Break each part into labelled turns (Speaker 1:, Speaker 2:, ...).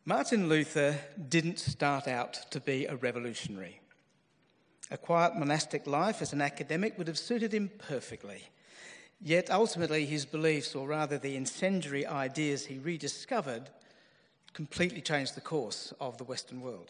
Speaker 1: Martin Luther didn't start out to be a revolutionary. A quiet monastic life as an academic would have suited him perfectly. Yet ultimately his beliefs, or rather the incendiary ideas he rediscovered, completely changed the course of the Western world.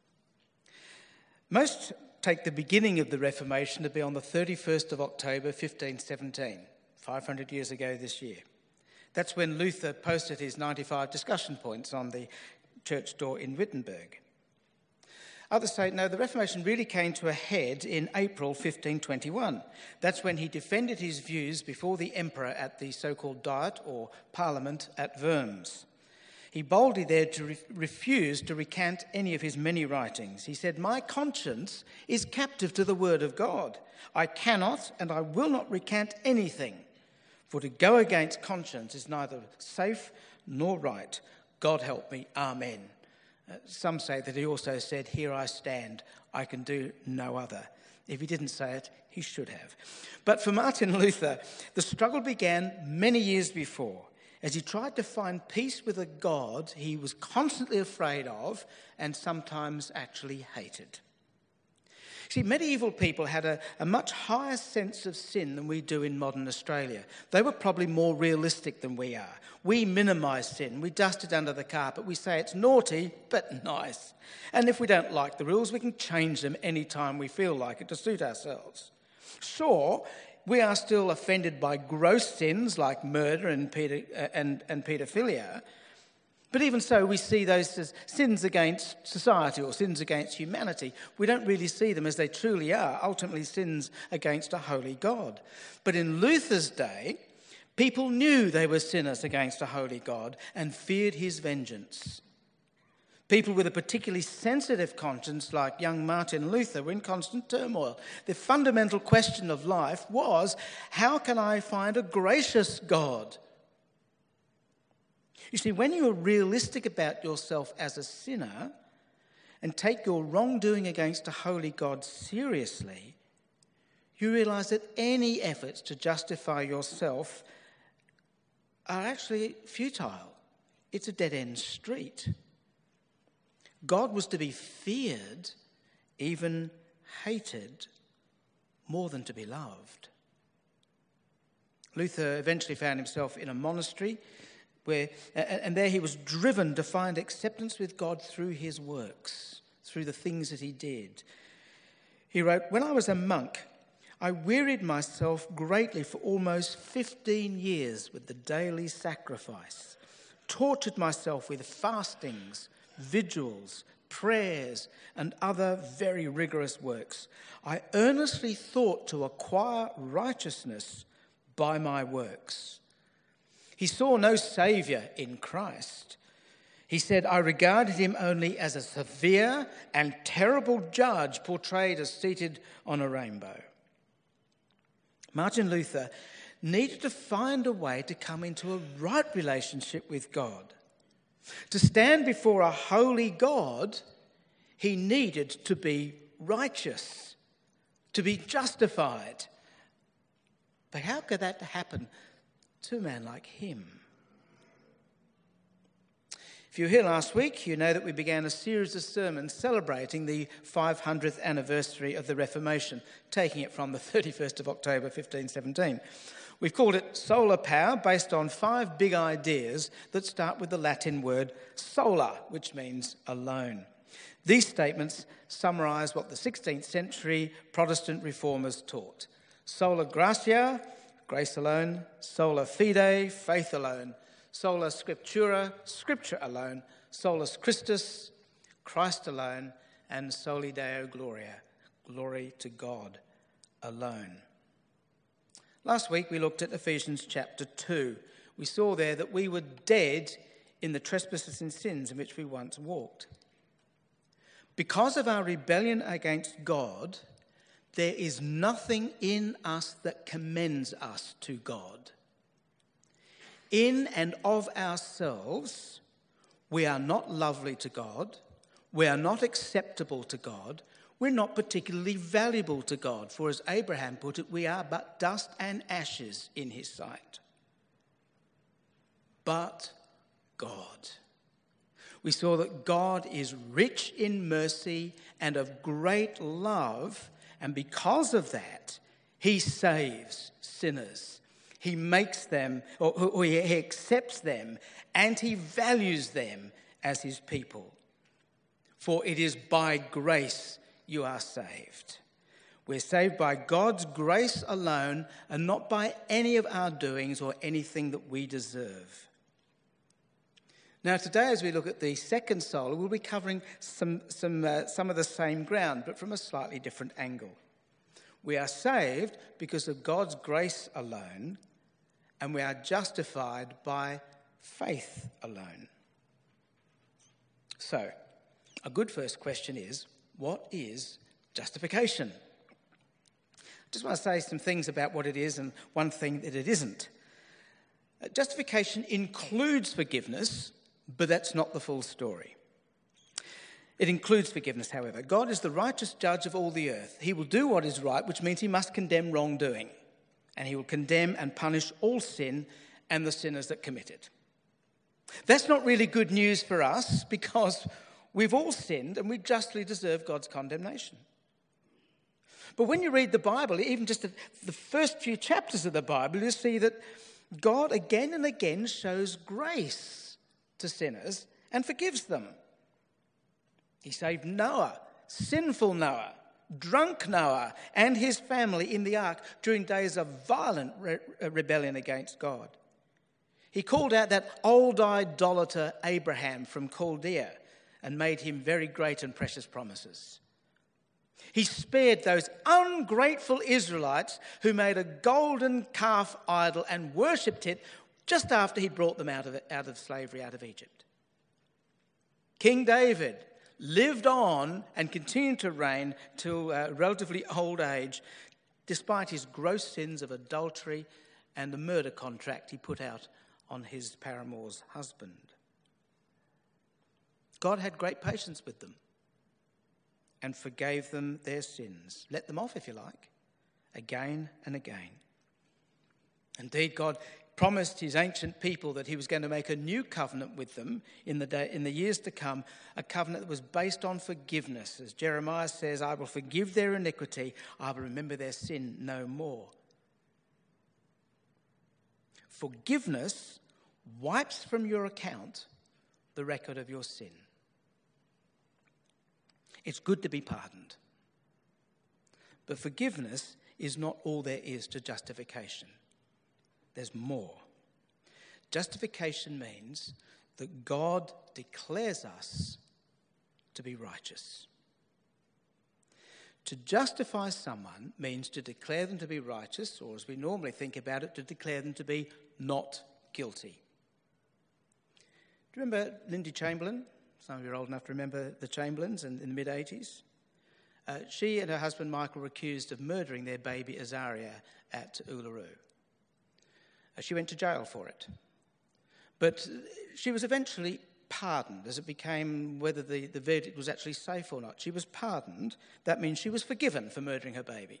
Speaker 1: Most take the beginning of the Reformation to be on the 31st of October 1517, 500 years ago this year. That's when Luther posted his 95 discussion points on the church door in Wittenberg. Others say, no, the Reformation really came to a head in April 1521. That's when he defended his views before the emperor at the so-called Diet or Parliament at Worms. He boldly dared to refuse to recant any of his many writings. He said, "My conscience is captive to the word of God. I cannot and I will not recant anything. For to go against conscience is neither safe nor right. God help me, amen." Some say that he also said, "Here I stand, I can do no other." If he didn't say it, he should have. But for Martin Luther, the struggle began many years before, as he tried to find peace with a God he was constantly afraid of and sometimes actually hated. See, medieval people had a much higher sense of sin than we do in modern Australia. They were probably more realistic than we are. We minimise sin. We dust it under the carpet. We say it's naughty, but nice. And if we don't like the rules, we can change them any time we feel like it to suit ourselves. Sure, we are still offended by gross sins like murder and paedophilia. But even so, we see those as sins against society or sins against humanity. We don't really see them as they truly are, ultimately sins against a holy God. But in Luther's day, people knew they were sinners against a holy God and feared his vengeance. People with a particularly sensitive conscience, like young Martin Luther, were in constant turmoil. The fundamental question of life was, how can I find a gracious God? You see, when you are realistic about yourself as a sinner and take your wrongdoing against a holy God seriously, you realise that any efforts to justify yourself are actually futile. It's a dead-end street. God was to be feared, even hated, more than to be loved. Luther eventually found himself in a monastery and there he was driven to find acceptance with God through his works, through the things that he did. He wrote, "When I was a monk, I wearied myself greatly for almost 15 years with the daily sacrifice, tortured myself with fastings, vigils, prayers, and other very rigorous works. I earnestly thought to acquire righteousness by my works." He saw no saviour in Christ. He said, "I regarded him only as a severe and terrible judge portrayed as seated on a rainbow." Martin Luther needed to find a way to come into a right relationship with God. To stand before a holy God, he needed to be righteous, to be justified. But how could that happen to a man like him? If you were here last week, you know that we began a series of sermons celebrating the 500th anniversary of the Reformation, taking it from the 31st of October 1517. We've called it Sola Power, based on 5 big ideas that start with the Latin word sola, which means alone. These statements summarise what the 16th century Protestant reformers taught. Sola gratia, grace alone; sola fide, faith alone; sola scriptura, scripture alone; solus Christus, Christ alone; and soli Deo gloria, glory to God alone. Last week we looked at Ephesians chapter 2. We saw there that we were dead in the trespasses and sins in which we once walked. Because of our rebellion against God, there is nothing in us that commends us to God. In and of ourselves, we are not lovely to God, we are not acceptable to God, we're not particularly valuable to God, for as Abraham put it, we are but dust and ashes in his sight. But God. We saw that God is rich in mercy and of great love, and because of that, he saves sinners. He makes them, or he accepts them, and he values them as his people. For it is by grace you are saved. We're saved by God's grace alone and not by any of our doings or anything that we deserve. Now today, as we look at the second sola, we'll be covering some of the same ground, but from a slightly different angle. We are saved because of God's grace alone, and we are justified by faith alone. So, a good first question is, what is justification? I just want to say some things about what it is and one thing that it isn't. Justification includes forgiveness, but that's not the full story. It includes forgiveness, however. God is the righteous judge of all the earth. He will do what is right, which means he must condemn wrongdoing. And he will condemn and punish all sin and the sinners that commit it. That's not really good news for us because we've all sinned and we justly deserve God's condemnation. But when you read the Bible, even just the first few chapters of the Bible, you see that God again and again shows grace to sinners and forgives them. He saved Noah, sinful Noah, drunk Noah, and his family in the ark during days of violent rebellion against God. He called out that old idolater Abraham from Chaldea and made him very great and precious promises. He spared those ungrateful Israelites who made a golden calf idol and worshipped it just after he brought them out of slavery, out of Egypt. King David lived on and continued to reign till a relatively old age, despite his gross sins of adultery and the murder contract he put out on his paramour's husband. God had great patience with them and forgave them their sins. Let them off, if you like, again and again. Indeed, God promised his ancient people that he was going to make a new covenant with them in the years to come, a covenant that was based on forgiveness. As Jeremiah says, I will forgive their iniquity, I will remember their sin no more. Forgiveness wipes from your account the record of your sin. It's good to be pardoned. But forgiveness is not all there is to justification. There's more. Justification means that God declares us to be righteous. To justify someone means to declare them to be righteous, or as we normally think about it, to declare them to be not guilty. Do you remember Lindy Chamberlain? Some of you are old enough to remember the Chamberlains in the mid-80s. She and her husband Michael were accused of murdering their baby Azaria at Uluru. She went to jail for it. But she was eventually pardoned as it became whether the verdict was actually safe or not. She was pardoned. That means she was forgiven for murdering her baby.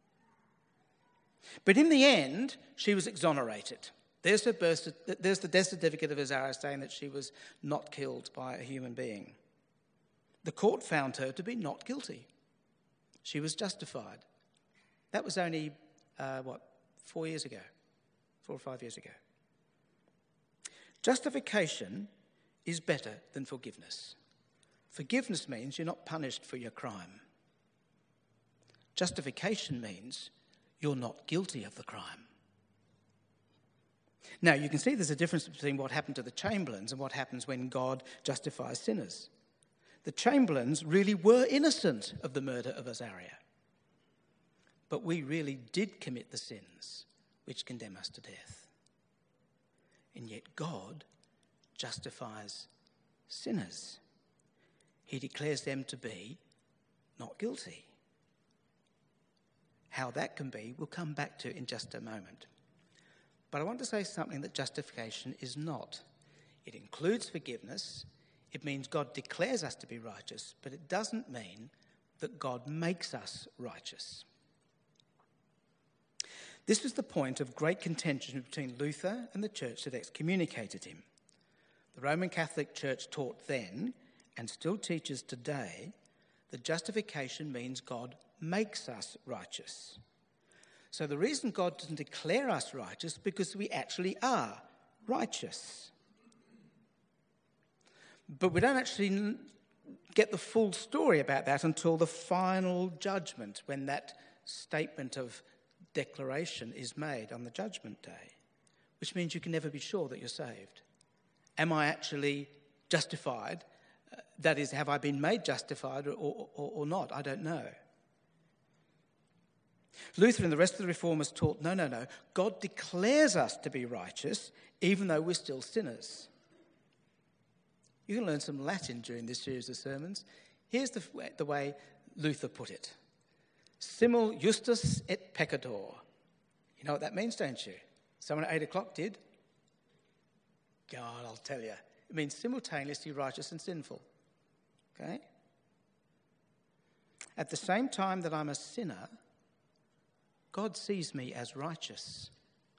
Speaker 1: But in the end, she was exonerated. There's the death certificate of Azaria saying that she was not killed by a human being. The court found her to be not guilty. She was justified. That was only, 4 years ago? 4 or 5 years ago. Justification is better than forgiveness. Forgiveness means you're not punished for your crime. Justification means you're not guilty of the crime. Now, you can see there's a difference between what happened to the Chamberlains and what happens when God justifies sinners. The Chamberlains really were innocent of the murder of Azaria. But we really did commit the sins which condemn us to death. And yet God justifies sinners. He declares them to be not guilty. How that can be, we'll come back to in just a moment. But I want to say something that justification is not. It includes forgiveness. It means God declares us to be righteous, but it doesn't mean that God makes us righteous. This was the point of great contention between Luther and the church that excommunicated him. The Roman Catholic Church taught then, and still teaches today, that justification means God makes us righteous. So the reason God doesn't declare us righteous is because we actually are righteous. But we don't actually get the full story about that until the final judgment, when that statement of declaration is made on the judgment day, which means you can never be sure that you're saved. Am I actually justified? That is, have I been made justified or not? I don't know. Luther and the rest of the Reformers taught, no. God declares us to be righteous even though we're still sinners. You can learn some Latin during this series of sermons. Here's the way Luther put it. Simul justus et peccator. You know what that means, don't you? Someone at 8 o'clock did. God, I'll tell you. It means simultaneously righteous and sinful. Okay? At the same time that I'm a sinner, God sees me as righteous.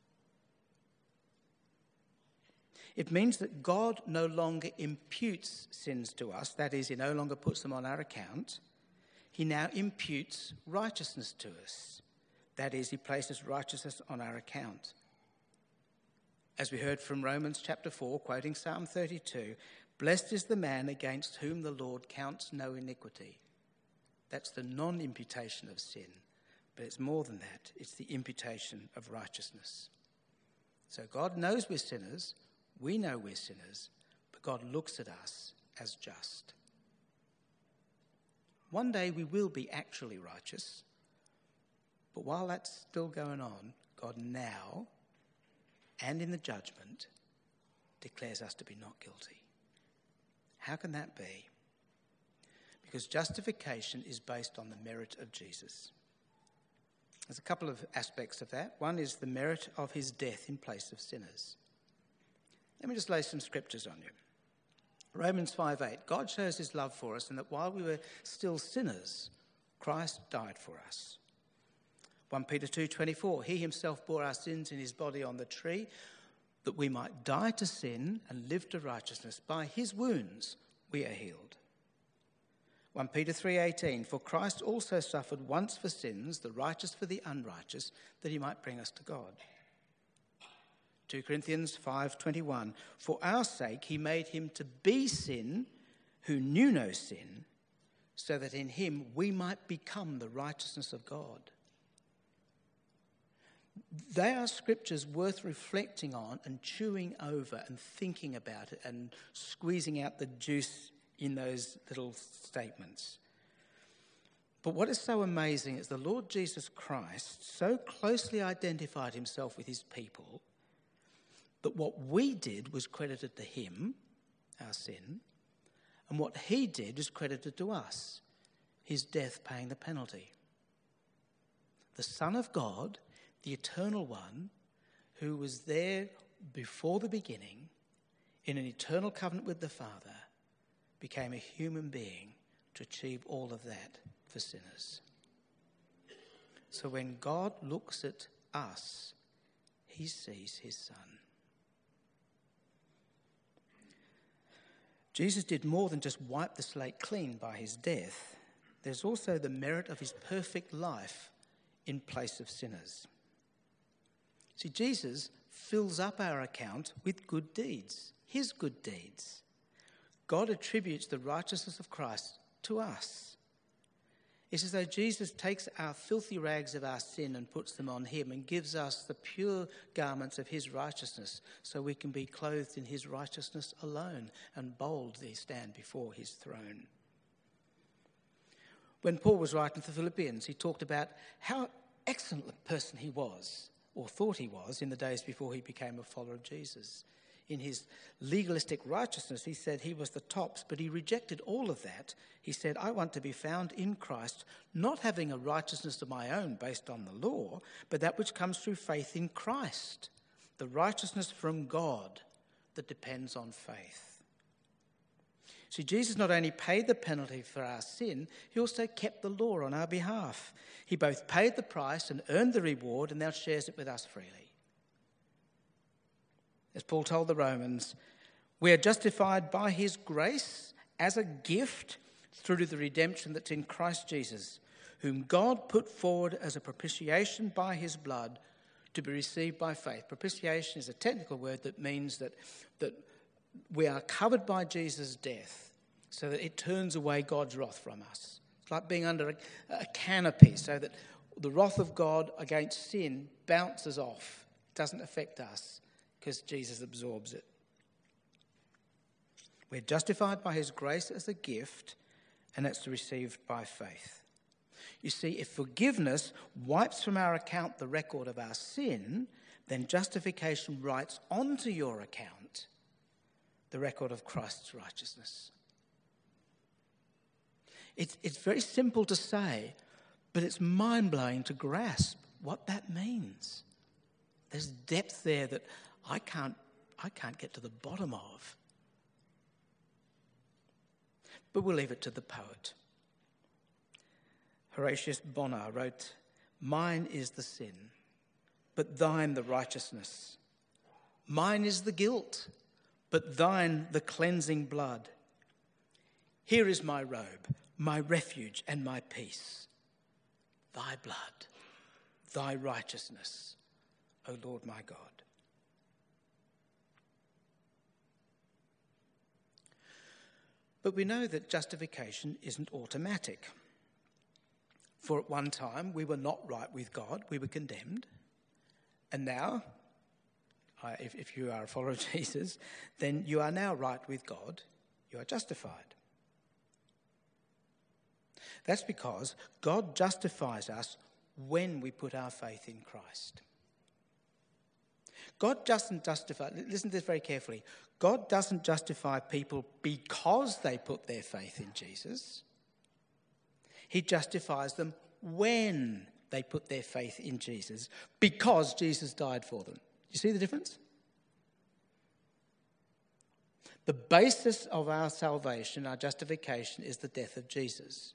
Speaker 1: It means that God no longer imputes sins to us, that is, he no longer puts them on our account. He now imputes righteousness to us. That is, he places righteousness on our account. As we heard from Romans chapter 4, quoting Psalm 32, blessed is the man against whom the Lord counts no iniquity. That's the non-imputation of sin. But it's more than that. It's the imputation of righteousness. So God knows we're sinners. We know we're sinners. But God looks at us as just. One day we will be actually righteous. But while that's still going on, God now, and in the judgment, declares us to be not guilty. How can that be? Because justification is based on the merit of Jesus. There's a couple of aspects of that. One is the merit of his death in place of sinners. Let me just lay some scriptures on you. Romans 5:8, God shows his love for us in that while we were still sinners, Christ died for us. 1 Peter 2:24, he himself bore our sins in his body on the tree, that we might die to sin and live to righteousness. By his wounds we are healed. 1 Peter 3:18, for Christ also suffered once for sins, the righteous for the unrighteous, that he might bring us to God. 2 Corinthians 5:21, for our sake he made him to be sin who knew no sin, so that in him we might become the righteousness of God. They are scriptures worth reflecting on and chewing over and thinking about it and squeezing out the juice in those little statements. But what is so amazing is the Lord Jesus Christ so closely identified himself with his people that what we did was credited to him, our sin, and what he did was credited to us, his death paying the penalty. The Son of God, the Eternal One, who was there before the beginning, in an eternal covenant with the Father, became a human being to achieve all of that for sinners. So when God looks at us, he sees his Son. Jesus did more than just wipe the slate clean by his death. There's also the merit of his perfect life in place of sinners. See, Jesus fills up our account with good deeds, his good deeds. God attributes the righteousness of Christ to us. It's as though Jesus takes our filthy rags of our sin and puts them on him and gives us the pure garments of his righteousness so we can be clothed in his righteousness alone and boldly stand before his throne. When Paul was writing to the Philippians, he talked about how excellent a person he was, or thought he was, in the days before he became a follower of Jesus. In his legalistic righteousness, he said he was the tops, but he rejected all of that. He said, I want to be found in Christ, not having a righteousness of my own based on the law, but that which comes through faith in Christ, the righteousness from God that depends on faith. See, Jesus not only paid the penalty for our sin, he also kept the law on our behalf. He both paid the price and earned the reward and now shares it with us freely. As Paul told the Romans, We are justified by his grace as a gift through the redemption that's in Christ Jesus, whom God put forward as a propitiation by his blood to be received by faith. Propitiation is a technical word that means that we are covered by Jesus' death so that it turns away God's wrath from us. It's like being under a canopy so that the wrath of God against sin bounces off. It doesn't affect us because Jesus absorbs it. We're justified by his grace as a gift, and that's received by faith. You see, if forgiveness wipes from our account the record of our sin, then justification writes onto your account the record of Christ's righteousness. It's very simple to say, but it's mind-blowing to grasp what that means. There's depth there that I can't get to the bottom of. But we'll leave it to the poet. Horatius Bonar wrote, "Mine is the sin, but thine the righteousness. Mine is the guilt, but thine the cleansing blood. Here is my robe, my refuge and my peace. Thy blood, thy righteousness, O Lord my God." But we know that justification isn't automatic. For at one time we were not right with God, we were condemned. And now, if you are a follower of Jesus, then you are now right with God, you are justified. That's because God justifies us when we put our faith in Christ. God doesn't justify, listen to this very carefully, God doesn't justify people because they put their faith in Jesus. He justifies them when they put their faith in Jesus, because Jesus died for them. You see the difference? The basis of our salvation, our justification, is the death of Jesus.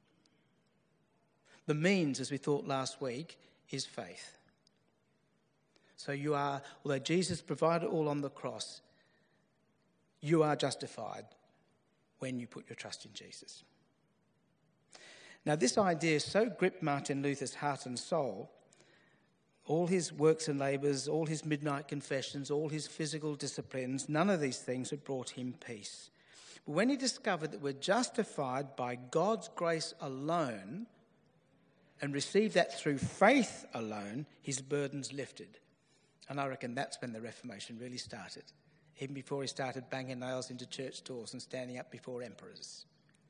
Speaker 1: The means, as we thought last week, is faith. So you are, although Jesus provided all on the cross, you are justified when you put your trust in Jesus. Now, this idea so gripped Martin Luther's heart and soul, all his works and labours, all his midnight confessions, all his physical disciplines, none of these things had brought him peace. But when he discovered that we're justified by God's grace alone and received that through faith alone, his burdens lifted. And I reckon that's when the Reformation really started, even before he started banging nails into church doors and standing up before emperors.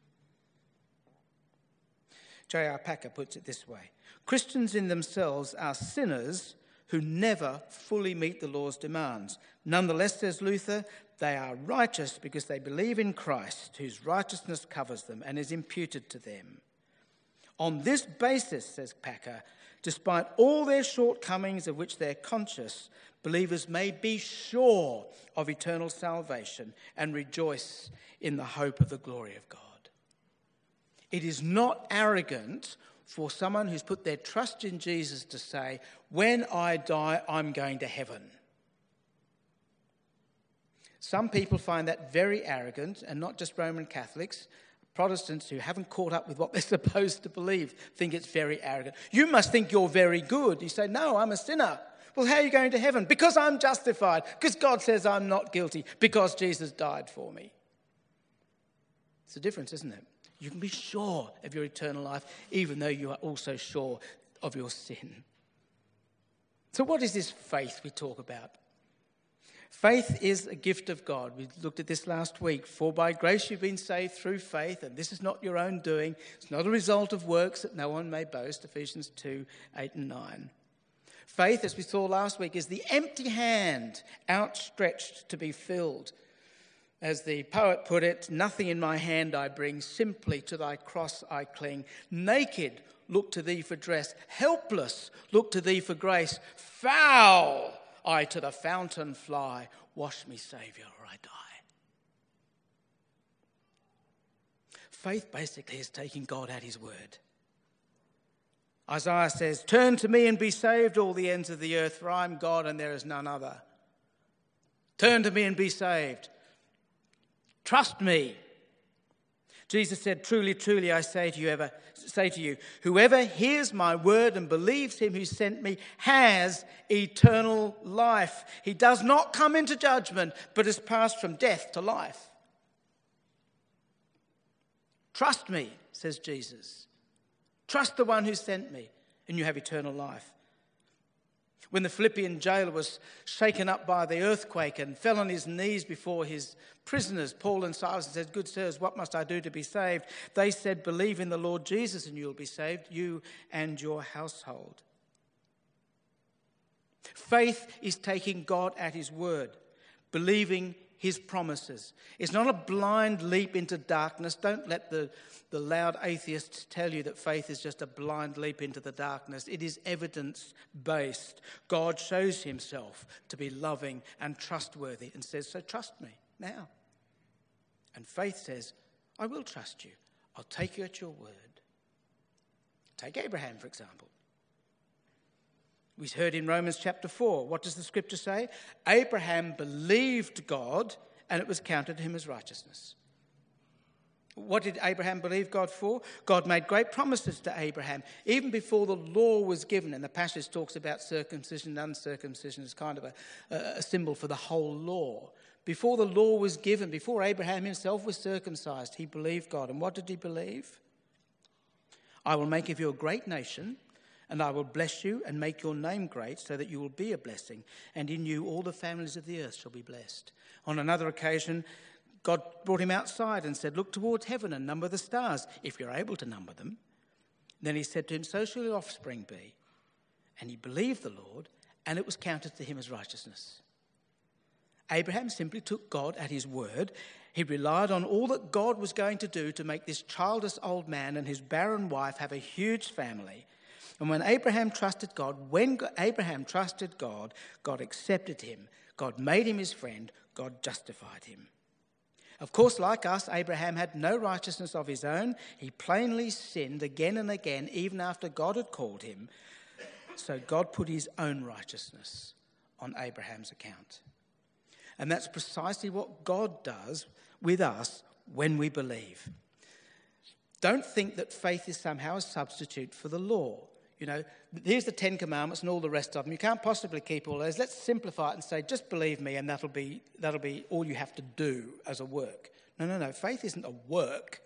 Speaker 1: J.R. Packer puts it this way: Christians in themselves are sinners who never fully meet the law's demands. Nonetheless, says Luther, they are righteous because they believe in Christ, whose righteousness covers them and is imputed to them. On this basis, says Packer, despite all their shortcomings of which they're conscious, believers may be sure of eternal salvation and rejoice in the hope of the glory of God. It is not arrogant for someone who's put their trust in Jesus to say, when I die, I'm going to heaven. Some people find that very arrogant, and not just Roman Catholics. Protestants who haven't caught up with what they're supposed to believe think it's very arrogant. You must think you're very good. You say, no, I'm a sinner. Well, how are you going to heaven? Because I'm justified. Because God says I'm not guilty. Because Jesus died for me. It's a difference, isn't it? You can be sure of your eternal life, even though you are also sure of your sin. So what is this faith we talk about? Faith is a gift of God. We looked at this last week. For by grace you've been saved through faith, and this is not your own doing. It's not a result of works that no one may boast, Ephesians 2, 8 and 9. Faith, as we saw last week, is the empty hand outstretched to be filled. As the poet put it, nothing in my hand I bring, simply to thy cross I cling. Naked, look to thee for dress. Helpless, look to thee for grace. Foul, I to the fountain fly. Wash me, Saviour, or I die. Faith basically is taking God at his word. Isaiah says, turn to me and be saved, all the ends of the earth, for I am God and there is none other. Turn to me and be saved. Trust me. Jesus said, truly, truly, I say to you, whoever hears my word and believes him who sent me has eternal life. He does not come into judgment, but has passed from death to life. Trust me, says Jesus. Trust the one who sent me, and you have eternal life. When the Philippian jailer was shaken up by the earthquake and fell on his knees before his prisoners, Paul and Silas, and said, "Good sirs, what must I do to be saved?" They said, "Believe in the Lord Jesus and you'll be saved, you and your household." Faith is taking God at his word, believing his promises. It's not a blind leap into darkness. Don't let the loud atheists tell you that faith is just a blind leap into the darkness. It is evidence-based. God shows himself to be loving and trustworthy and says, "So trust me now." And faith says, "I will trust you. I'll take you at your word." Take Abraham, for example. We heard in Romans chapter 4, what does the scripture say? Abraham believed God and it was counted to him as righteousness. What did Abraham believe God for? God made great promises to Abraham, even before the law was given. And the passage talks about circumcision and uncircumcision as kind of a symbol for the whole law. Before the law was given, before Abraham himself was circumcised, he believed God. And what did he believe? "I will make of you a great nation, and I will bless you and make your name great so that you will be a blessing. And in you all the families of the earth shall be blessed." On another occasion, God brought him outside and said, "Look towards heaven and number the stars, if you're able to number them." Then he said to him, "So shall your offspring be." And he believed the Lord, and it was counted to him as righteousness. Abraham simply took God at his word. He relied on all that God was going to do to make this childless old man and his barren wife have a huge family. And when Abraham trusted God, God accepted him. God made him his friend. God justified him. Of course, like us, Abraham had no righteousness of his own. He plainly sinned again and again, even after God had called him. So God put his own righteousness on Abraham's account. And that's precisely what God does with us when we believe. Don't think that faith is somehow a substitute for the law. You know, here's the 10 Commandments and all the rest of them. You can't possibly keep all those. Let's simplify it and say, just believe me, and that'll be all you have to do as a work. No. Faith isn't a work.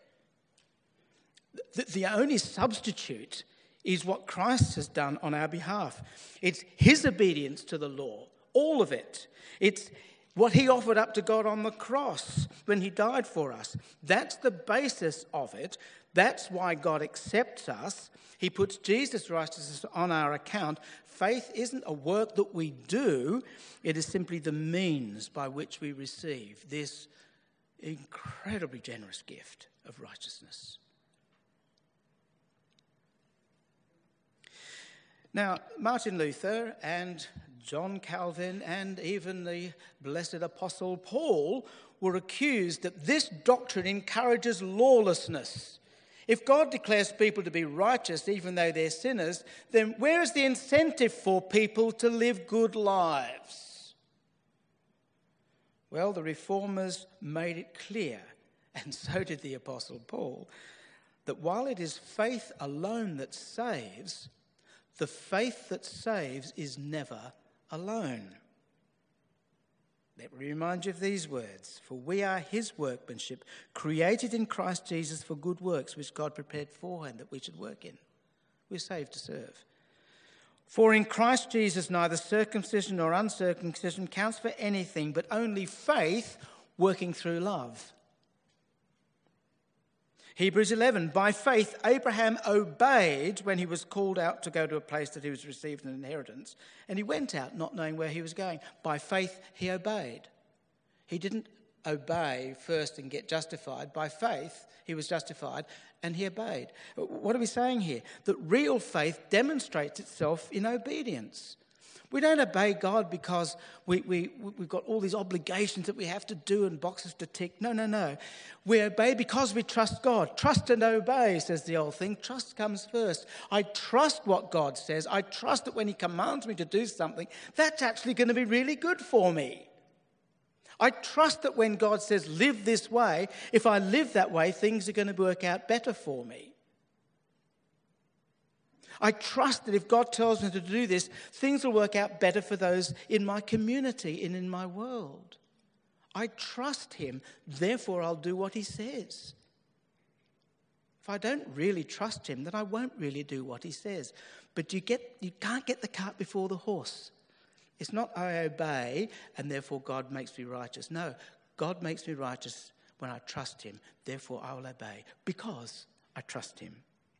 Speaker 1: The only substitute is what Christ has done on our behalf. It's his obedience to the law, all of it. It's what he offered up to God on the cross when he died for us. That's the basis of it. That's why God accepts us. He puts Jesus' righteousness on our account. Faith isn't a work that we do. It is simply the means by which we receive this incredibly generous gift of righteousness. Now, Martin Luther and John Calvin and even the blessed Apostle Paul were accused that this doctrine encourages lawlessness. If God declares people to be righteous even though they're sinners, then where is the incentive for people to live good lives? Well, the reformers made it clear, and so did the Apostle Paul, that while it is faith alone that saves, the faith that saves is never alone. Let me remind you of these words. "For we are his workmanship, created in Christ Jesus for good works, which God prepared beforehand that we should work in." We're saved to serve. "For in Christ Jesus neither circumcision nor uncircumcision counts for anything, but only faith working through love." Hebrews 11, "By faith Abraham obeyed when he was called out to go to a place that he was received an inheritance, and he went out not knowing where he was going. By faith he obeyed." He didn't obey first and get justified. By faith he was justified and he obeyed. What are we saying here? That real faith demonstrates itself in obedience. We don't obey God because we've got all these obligations that we have to do and boxes to tick. No. We obey because we trust God. Trust and obey, says the old thing. Trust comes first. I trust what God says. I trust that when he commands me to do something, that's actually going to be really good for me. I trust that when God says, live this way, if I live that way, things are going to work out better for me. I trust that if God tells me to do this, things will work out better for those in my community and in my world. I trust him, therefore I'll do what he says. If I don't really trust him, then I won't really do what he says. But you can't get the cart before the horse. It's not I obey and therefore God makes me righteous. No, God makes me righteous when I trust him. Therefore I will obey because I trust him.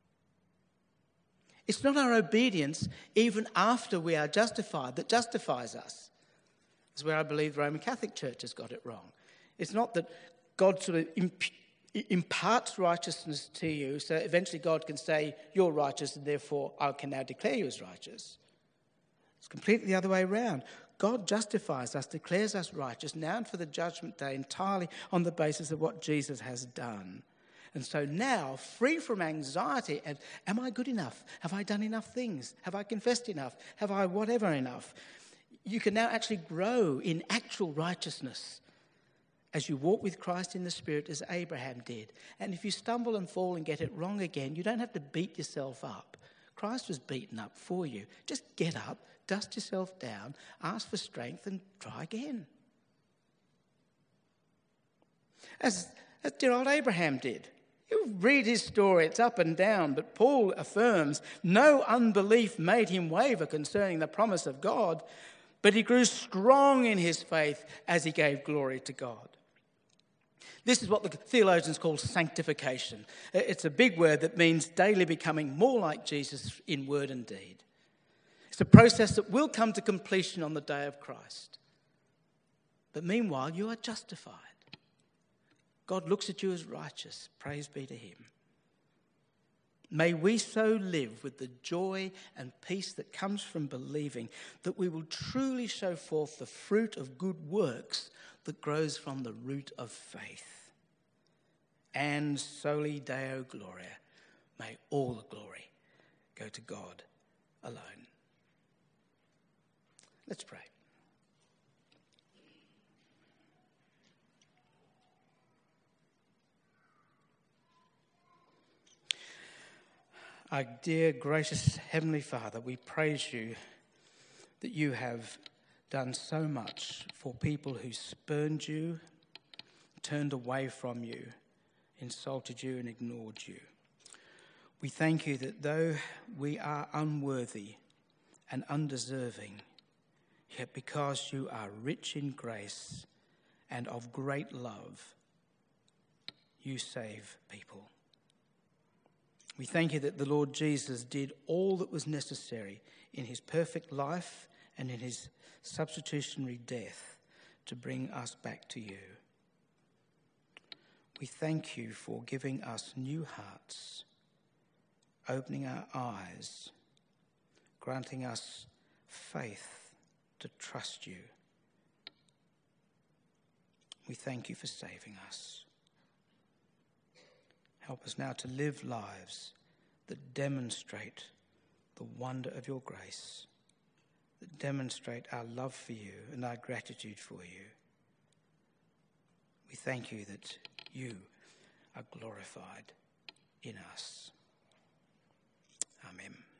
Speaker 1: It's not our obedience, even after we are justified, that justifies us. That's where I believe the Roman Catholic Church has got it wrong. It's not that God sort of imparts righteousness to you, so eventually God can say, you're righteous, and therefore I can now declare you as righteous. It's completely the other way around. God justifies us, declares us righteous, now and for the judgment day, entirely on the basis of what Jesus has done. And so now, free from anxiety, and am I good enough? Have I done enough things? Have I confessed enough? Have I whatever enough? You can now actually grow in actual righteousness as you walk with Christ in the Spirit as Abraham did. And if you stumble and fall and get it wrong again, you don't have to beat yourself up. Christ was beaten up for you. Just get up, dust yourself down, ask for strength and try again. As dear old Abraham did. You read his story, it's up and down, but Paul affirms no unbelief made him waver concerning the promise of God, but he grew strong in his faith as he gave glory to God. This is what the theologians call sanctification. It's a big word that means daily becoming more like Jesus in word and deed. It's a process that will come to completion on the day of Christ. But meanwhile, you are justified. God looks at you as righteous. Praise be to him. May we so live with the joy and peace that comes from believing that we will truly show forth the fruit of good works that grows from the root of faith. And soli Deo Gloria, may all the glory go to God alone. Let's pray. Our dear, gracious Heavenly Father, we praise you that you have done so much for people who spurned you, turned away from you, insulted you and ignored you. We thank you that though we are unworthy and undeserving, yet because you are rich in grace and of great love, you save people. We thank you that the Lord Jesus did all that was necessary in his perfect life and in his substitutionary death to bring us back to you. We thank you for giving us new hearts, opening our eyes, granting us faith to trust you. We thank you for saving us. Help us now to live lives that demonstrate the wonder of your grace, that demonstrate our love for you and our gratitude for you. We thank you that you are glorified in us. Amen.